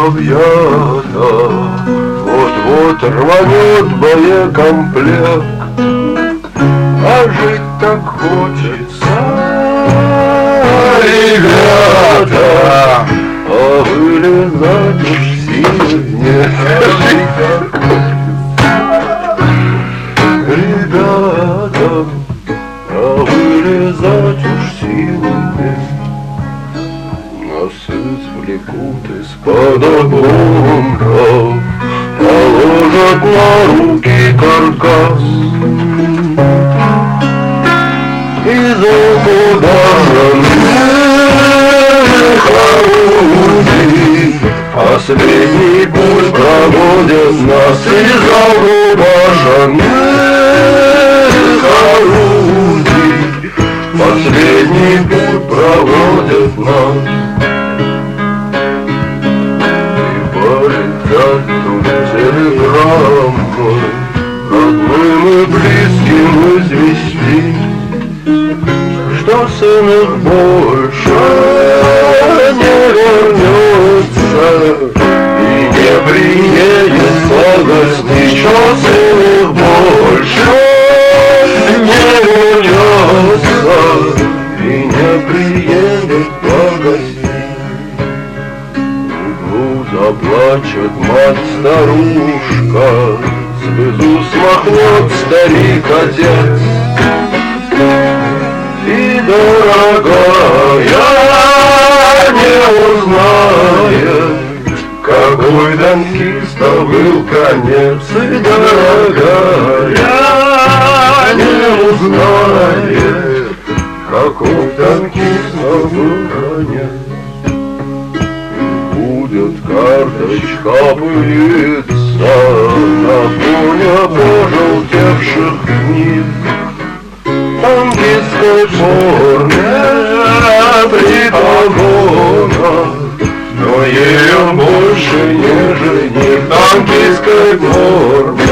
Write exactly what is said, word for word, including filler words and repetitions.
объята, вот-вот рванет боекомплект, а жить так хочется, ребята, а вылезать уж сил нет. Ребята, а вылезать уж сил нет. Нас извлекут из-под обломков, положат на руки каркас и закуданных орудий последний путь проводит нас из закуданных орудий. Последний путь проводит нас. И полетят тут телеграммы родным и близким извести, что сын их больше не вернется и не приедет погостить, что сын их больше не вернется и не приедет погостить. В углу заплачет мать-старушка, слезу смахнет старик-отец. И, дорогая, не узнает, какой танкиста был конец. И, дорогая, не узнает, какой танкиста был конец. Будет карточка пылиться на фоне пожелтевших книг, танкистской форме при погонах, но ее больше не жених. Танкистской форме